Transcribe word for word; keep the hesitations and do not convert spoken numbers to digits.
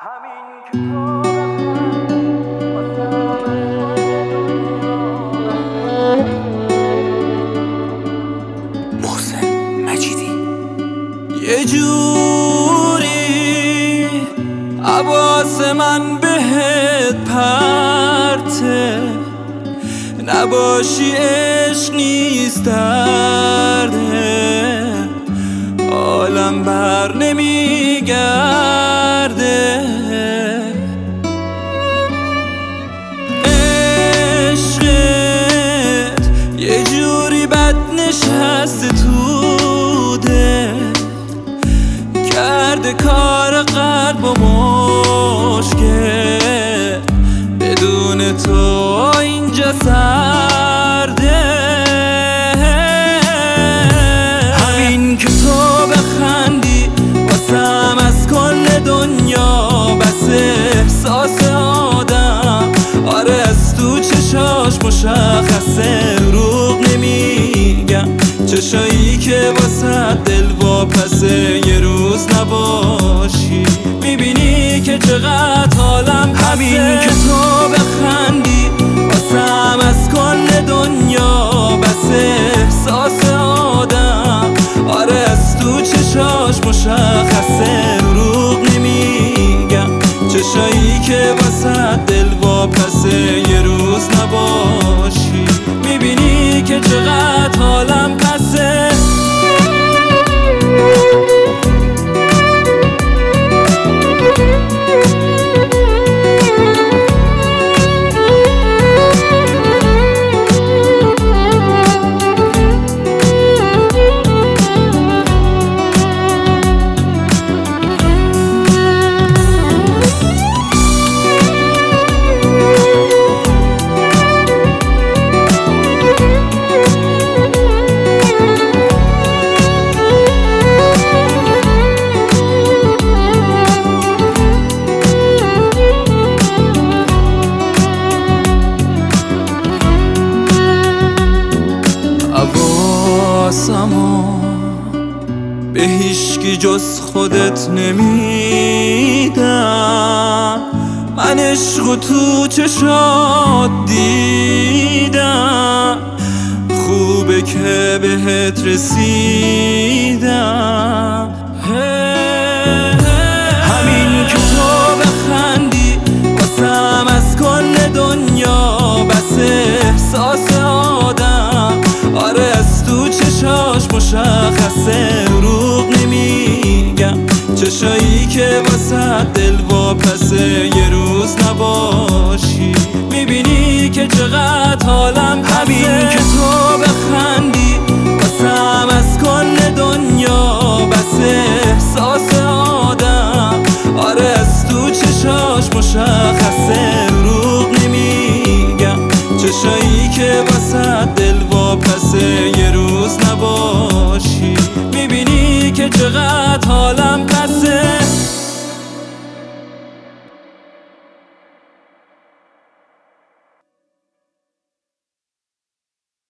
محسن مجیدی. یه جوری حواس من بهت پرته، نباشی عشق نیست درده، عالم بر نمیگرده. عشقت یه جوری بد نشسته تو ده، کرده کار قلب و مشکل، بدون تو اینجا سرده. همین که تو بخندی واسم از کل دنیا بس، احساس آدم آره از تو چشاش مشخصه، دروغ نمیگم، چشایی که واسه دل واپسه. یه روز نباشی میبینی که چقدر حالم پسه. همین که تو بخندی واسم از کل دنیا بس، احساس آدم آره از تو چشاش مشخصه، دروغ نمیگم، چشایی که واسه دل واپسه. یه روز نباشی میبینی که چقدر حالم پسه. حواسمو به هیچکی جز خودت نمیدم، من عشق تو چشات دیدم، خوبه که بهت رسیدم. همین که تو بخندی واسم از کل دنیا بس، احساس آدم آره از تو چشاش مشخصه، دروغ نمیگم، چشایی که واسه دل واپسه. یه روز نباشی میبینی که چقدر حالم پسه. همین که تو بخندی واسم از کل دنیا بس، احساس آدم آره از تو چشاش مشخصه، دروغ نمیگم، چشایی که واسه دل واپسه. یه روز نباشی میبینی که چقدر حالم پسه.